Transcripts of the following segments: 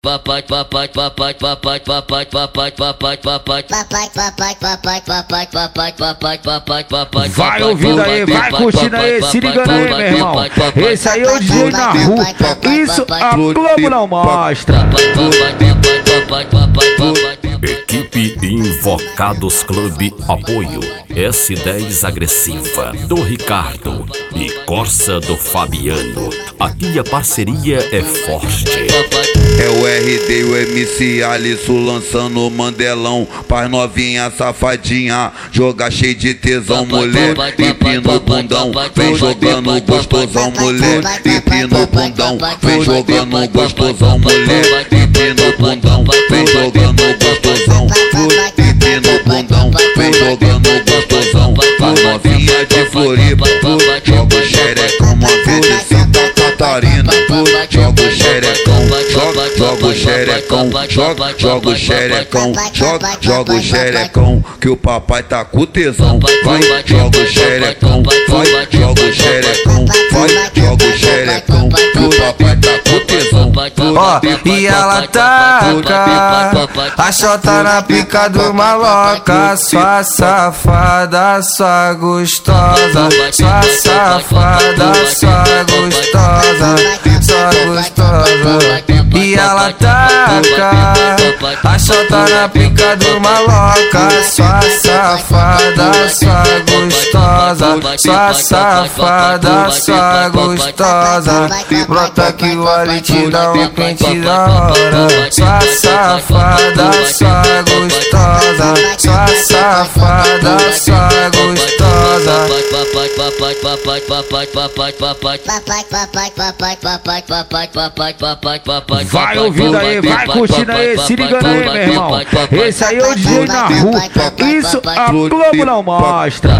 Vai ouvindo aí, vai curtindo aí, se ligando aí, meu irmão. Esse aí é o DJ na rua. Isso a Globo não mostra. Equipe Invocados Clube Apoio S10 Agressiva do Ricardo e Corsa do Fabiano. Aqui a parceria é forte. É o RD e o MC Alisson lançando o Mandelão. Paz novinha, safadinha, joga cheio de tesão, mulher. Empina o bundão, vem jogando gostosão, mulher. Empina o bundão, vem jogando gostosão, mulher. Empina o bundão, vem jogando gostosão. Empina o bundão, vem jogando gostosão. Paz novinha de Floripa, joga o xerecão, uma vez de Santa Catarina. Joga o xerecão, joga o xerecão, joga o xerecão, joga o xerecão, que o papai tá com tesão. Vai, joga o xerecão, vai, joga o xerecão, vai, joga o xerecão, que o papai tá com tesão. Ó, e ela taca a chota na pica do maloca. Sua safada, sua gostosa, sua safada, sua gostosa, sua gostosa. E ela taca a chota na pica do maloca. Sua safada, sua gostosa, sua safada, sua gostosa. Brota que o Ali te dá um pente da hora. Sua safada, sua gostosa, sua safada, sua gostosa. Vai ouvindo aí, vai curtindo aí, se ligando aí, meu irmão. Esse aí é o DJ na rua. Isso a Globo não mostra.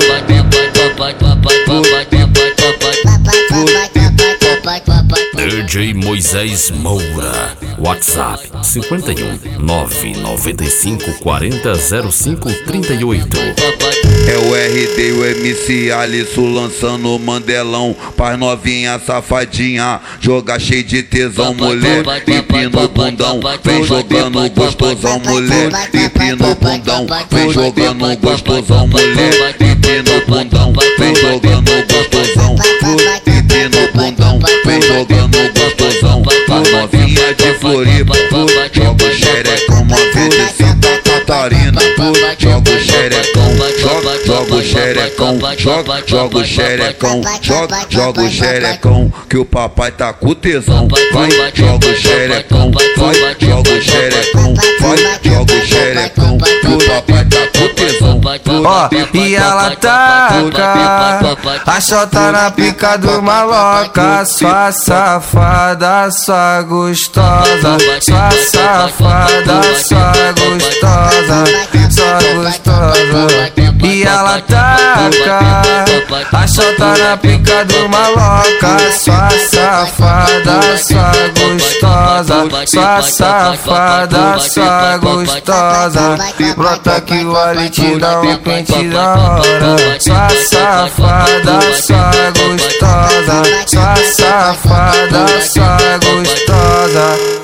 DJ Moisés Moura, WhatsApp 51 995 40 05 38. É o RD e o MC Alisson lançando o Mandelão. Paz novinha, safadinha, joga cheio de tesão, mulher. Empina o bundão, vem jogando gostosão, mulher. Empina o bundão, vem jogando gostosão, mulher. Empina o bundão, vem jogando gostosão. Empina o bundão, vem jogando gostosão. Paz novinha de Floripa, joga o xerecão, uma vez de Santa Catarina. Joga o xerecão, joga o xerecão, joga o xerecão, joga o xerecão, que o papai tá com tesão. Vai, joga o xerecão, vai, joga o xerecão, vai, joga o xerecão, que o papai tá com tesão. Ó, e ela taca a chota na pica do maloca. Sua safada, sua gostosa, sua safada, sua gostosa, sua gostosa. E ela taca a chota na pica do maloca. Sua safada, sua gostosa, sua safada, sua gostosa. Brota que o Ali te dá um pente da hora. Sua safada, sua gostosa, sua safada, sua gostosa.